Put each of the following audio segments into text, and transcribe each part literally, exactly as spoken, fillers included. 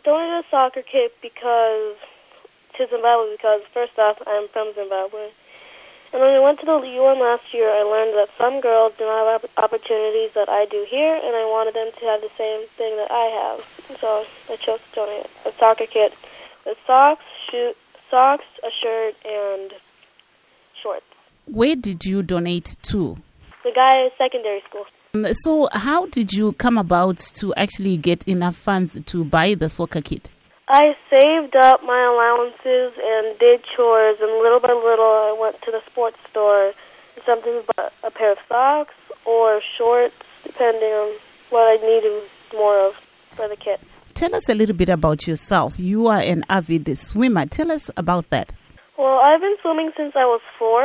donated a soccer kit because to Zimbabwe because, first off, I'm from Zimbabwe. And when I went to the U N last year, I learned that some girls do not have opportunities that I do here, and I wanted them to have the same thing that I have. So I chose to donate a soccer kit with socks, shoe, socks, a shirt, and shorts. Where did you donate to? The guy at secondary school. Um, so how did you come about to actually get enough funds to buy the soccer kit? I saved up my allowances and did chores, and little by little I went to the sports store, something about a pair of socks or shorts, depending on what I needed more of for the kit. Tell us a little bit about yourself. You are an avid swimmer. Tell us about that. Well, I've been swimming since I was four,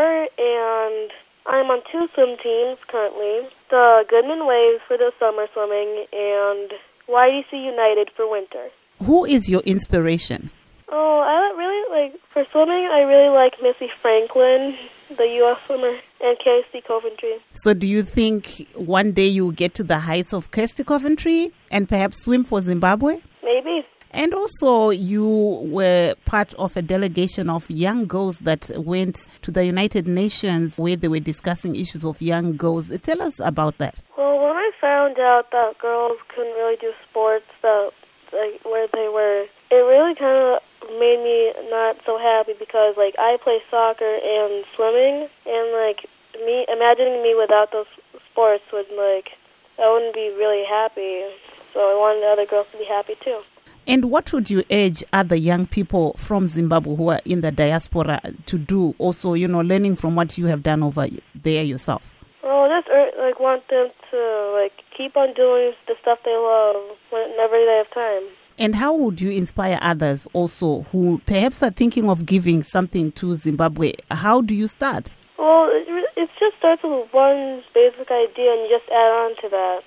and I'm on two swim teams currently. The Goodman Waves for the summer swimming and Y D C United for winter. Who is your inspiration? Oh, I really like, for swimming, I really like Missy Franklin, the U S swimmer, and Kirsty Coventry. So do you think one day you will get to the heights of Kirsty Coventry and perhaps swim for Zimbabwe? Maybe. And also you were part of a delegation of young girls that went to the United Nations where they were discussing issues of young girls. Tell us about that. Well, when I found out that girls couldn't really do sports, that like where they were, it really kind of made me not so happy because like I play soccer and swimming, and like me imagining me without those sports would like I wouldn't be really happy. So I wanted other girls to be happy too. And what would you urge other young people from Zimbabwe who are in the diaspora to do? Also, you know, learning from what you have done over there yourself. Well, I just like want them to like keep on doing the stuff they love whenever they have time. And how would you inspire others also who perhaps are thinking of giving something to Zimbabwe? How do you start? Well, it, it just starts with one basic idea and you just add on to that.